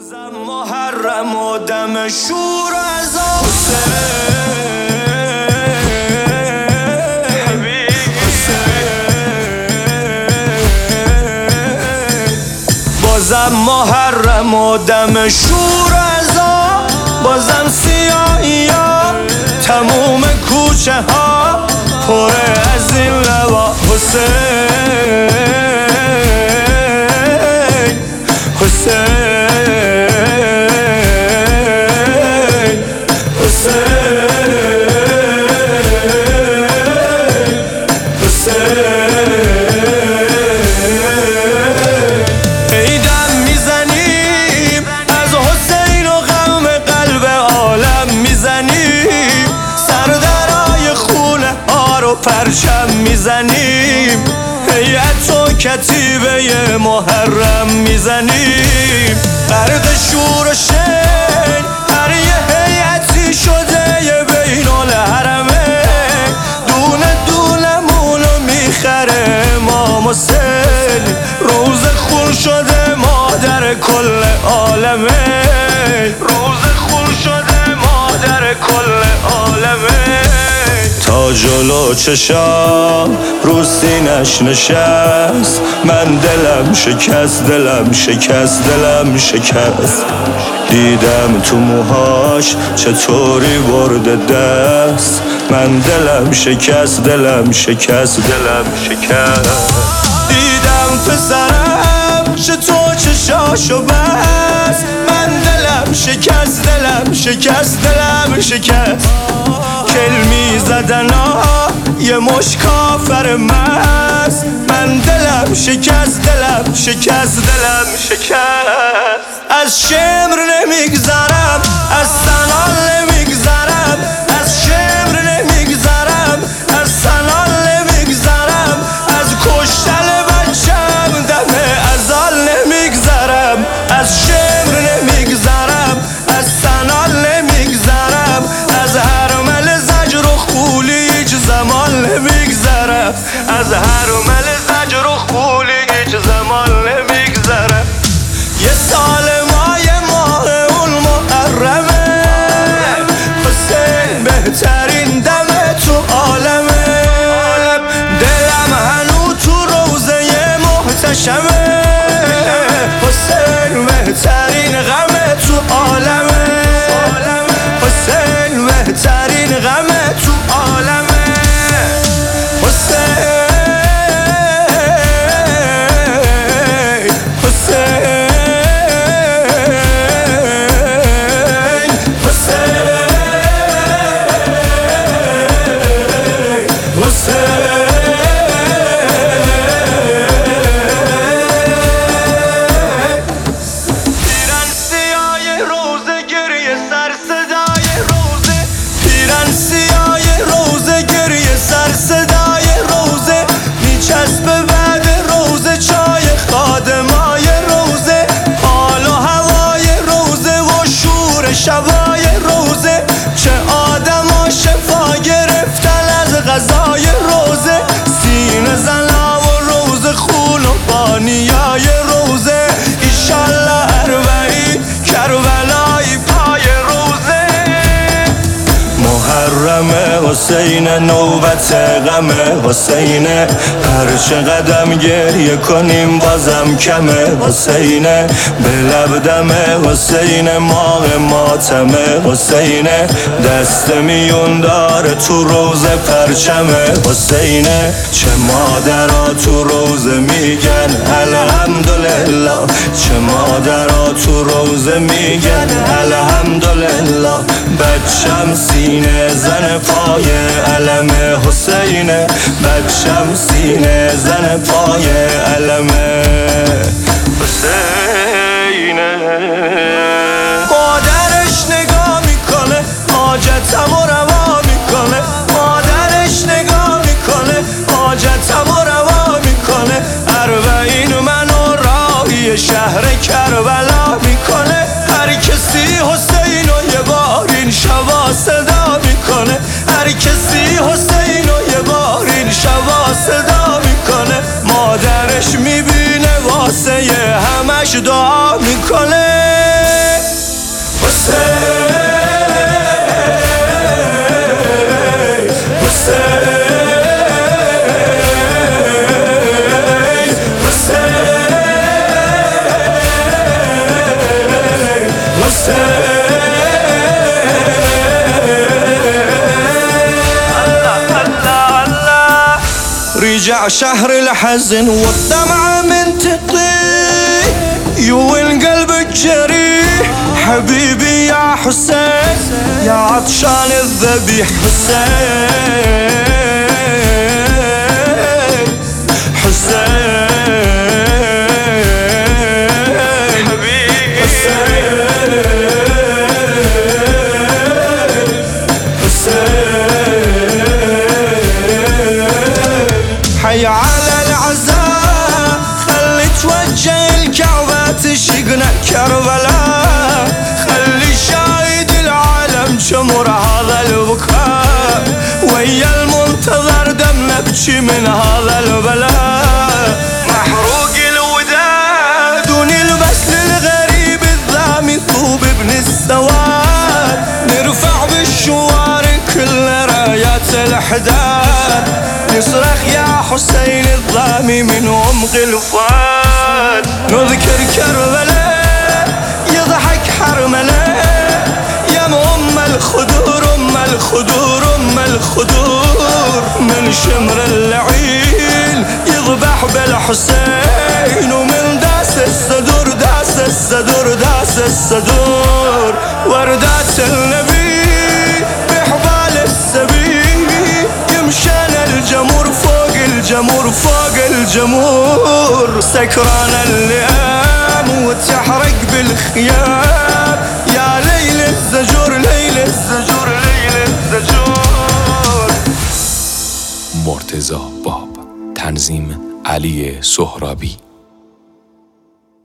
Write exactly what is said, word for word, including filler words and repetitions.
بازم محرم و دم شور از بازم محرم و دم شور از بازم سیاهی ها تموم کوچه ها پر از این لبا حسین حسین پرچم میزنیم هیئت و کتیبه محرم میزنیم غرق شور و شین هر یه هیئتی شده یه بین الحرمه دونه دونه مونو میخره امام حسین روز خون شده مادر کل عالمه روز خون شده مادر کل عالمه تا جلو چشام رو سینش نشست من دلم شکست دلم شکست دلم شکست دیدم تو موهاش چطوری برده دست من دلم شکست دلم شکست دلم شکست دیدم پسرم چطور چشاشو بست من دلم شکست دلم شکست دلم شکست کلمی زدن ها یه مش کافر مست من دلم شکست دلم شکست دلم شکست از شمر نمیگذرم از سنان نمیگذرم از شمر نمیگذرم از سنان نمیگذرم از کشتن بچم دم ازال نمیگذرم از شمر نمیگذرم از سنان نمیگذرم از هر زمان نمیگذرم از هرمل زجر و خولی هیچ زمان نمیگذرم یه سال مای ماه اون محرمه حسین بهترین دم تو عالمه دلم هنو تو روزه محتشمه حسین بهترین غم تو عالمه حسین بهترین غم تو عالمه شبای روزه چه آدم ها شفا گرفتن از غذای روزه سینه زنا و روز خون و بانیای روزه ایشالله اربعین کربلای پای روزه محرم حسین نوبت غم حسین هر چه قدم گریه کنیم بازم کمه حسین به لب دم حسین ماه ماتم حسین دست میون داره تو روز پرچم حسین چه مادرها تو روز میگن الحمدلله چه مادرها تو روز میگن الحمدلله بچم سینه زن پای علم حسین بچم سینه زن پای علم حسین مادرش نگاه میکنه حاجتم و روا میکنه مادرش نگاه میکنه حاجتم و روا میکنه اربعین منو راهی شهر کربلا میکنه هر کسی حسین و یه بار این شبا صدا میکنه هر کسی حسین و یه بار این شبا صدا میکنه مادرش میبینه واسه همش دعا میکنه رجع شهر الحزن والدمعة من تطيح والقلب الجريح. حبيبي يا حسين يا عطشان الذبيح، حسين حسين حبيبي حسين حي على العزاء خلي توجه الكعبة تشقنا كربلاء، خلي شاهد العالم جمر هذا البكاء، ويا المنتظر دم نبكي من هذا البلاء. محروق الوداد ونلبس للغريب الذامي ثوب ابن السواد، نرفع بالشوارع كل رايات الحداد، نصرخ يا حسين الظامي من عمق الفؤاد. نذكر كربلاء يضحك حرملاء يا ام الخدور ام الخدور ام الخدور، من شمر اللعين يذبح بالحسين، ومن داس الصدور داس الصدور داس الصدور. وردات النبي بحبال السبيل يمشان الجمور فوق الجمور فوق الجمور، سكران اللئام وتحرق بالخيام يا ليل الزجور ليل الزجور ليل الزجور. مرتضی باب، تنظیم علی سهرابی.